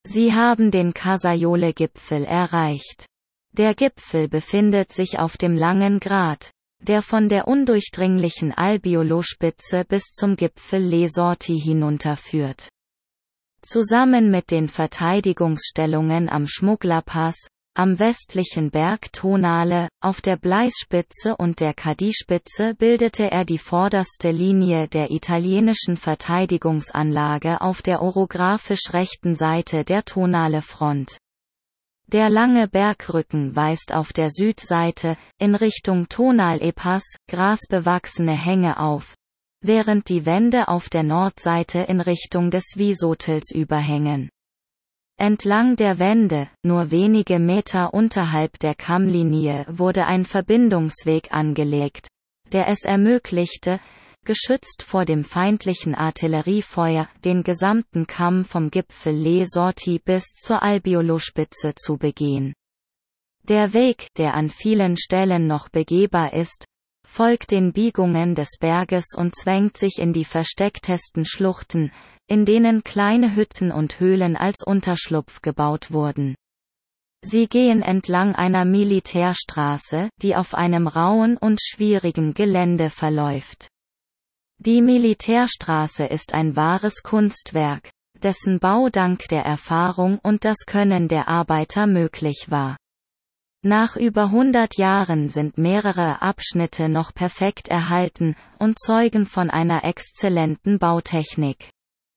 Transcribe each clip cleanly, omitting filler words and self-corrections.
Sie haben den Casaiole-Gipfel erreicht. Der Gipfel befindet sich auf dem langen Grat, der von der undurchdringlichen Albiolo-Spitze bis zum Gipfel Les Orties hinunterführt. Zusammen mit den Verteidigungsstellungen am Schmugglerpass, am westlichen Berg Tonale, auf der Blaise-Spitze und der Cadix-Spitze bildete er die vorderste Linie der italienischen Verteidigungsanlage auf der orographisch rechten Seite der Tonale-Front. Der lange Bergrücken weist auf der Südseite, in Richtung Tonale-Pass, grasbewachsene Hänge auf, während die Wände auf der Nordseite in Richtung des Visotels überhängen. Entlang der Wände, nur wenige Meter unterhalb der Kammlinie, wurde ein Verbindungsweg angelegt, der es ermöglichte, geschützt vor dem feindlichen Artilleriefeuer, den gesamten Kamm vom Gipfel Les Orties bis zur Albiolo-Spitze zu begehen. Der Weg, der an vielen Stellen noch begehbar ist, folgt den Biegungen des Berges und zwängt sich in die verstecktesten Schluchten, in denen kleine Hütten und Höhlen als Unterschlupf gebaut wurden. Sie gehen entlang einer Militärstraße, die auf einem rauen und schwierigen Gelände verläuft. Die Militärstraße ist ein wahres Kunstwerk, dessen Bau dank der Erfahrung und das Können der Arbeiter möglich war. Nach über 100 Jahren sind mehrere Abschnitte noch perfekt erhalten und zeugen von einer exzellenten Bautechnik.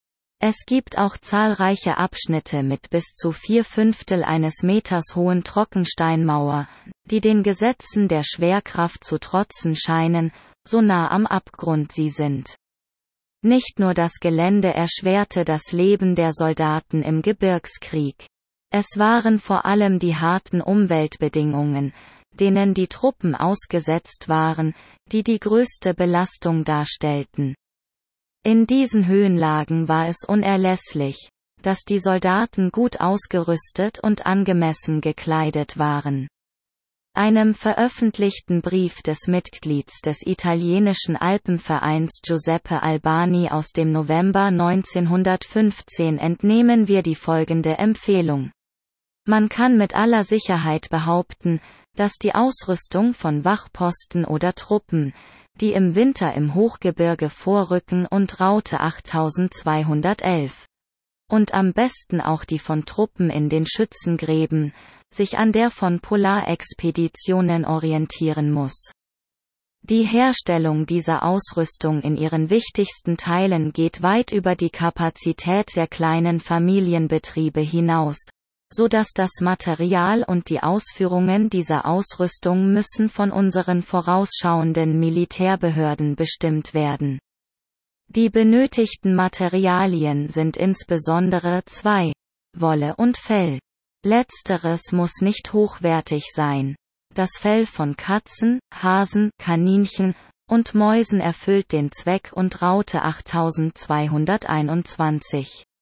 Es gibt auch zahlreiche Abschnitte mit bis zu 4/5 eines Meters hohen Trockensteinmauer, die den Gesetzen der Schwerkraft zu trotzen scheinen, so nah am Abgrund sie sind. Nicht nur das Gelände erschwerte das Leben der Soldaten im Gebirgskrieg. Es waren vor allem die harten Umweltbedingungen, denen die Truppen ausgesetzt waren, die die größte Belastung darstellten. In diesen Höhenlagen war es unerlässlich, dass die Soldaten gut ausgerüstet und angemessen gekleidet waren. Einem veröffentlichten Brief des Mitglieds des italienischen Alpenvereins Giuseppe Albani aus dem November 1915 entnehmen wir die folgende Empfehlung. Man kann mit aller Sicherheit behaupten, dass die Ausrüstung von Wachposten oder Truppen, die im Winter im Hochgebirge vorrücken und Route 8211, und am besten auch die von Truppen in den Schützengräben, sich an der von Polarexpeditionen orientieren muss. Die Herstellung dieser Ausrüstung in ihren wichtigsten Teilen geht weit über die Kapazität der kleinen Familienbetriebe hinaus, so dass das Material und die Ausführungen dieser Ausrüstung müssen von unseren vorausschauenden Militärbehörden bestimmt werden. Die benötigten Materialien sind insbesondere zwei: Wolle und Fell. Letzteres muss nicht hochwertig sein. Das Fell von Katzen, Hasen, Kaninchen und Mäusen erfüllt den Zweck und Route 8221.